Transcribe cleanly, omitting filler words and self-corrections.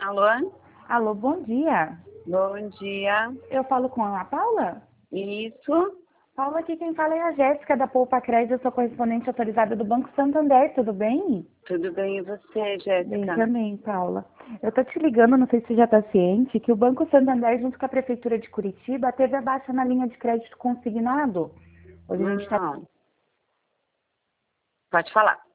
Alô? Alô, bom dia. Bom dia. Eu falo com a Paula? Isso? Paula, aqui quem fala é a Jéssica da Poupa Crédito, eu sou correspondente autorizada do Banco Santander, tudo bem? Tudo bem e você, Bem Jéssica? também, Paula. Eu tô te ligando, não sei se você já está ciente, que o Banco Santander, junto com a Prefeitura de Curitiba, teve a baixa na linha de crédito consignado. Hoje a gente está Não. Pode falar.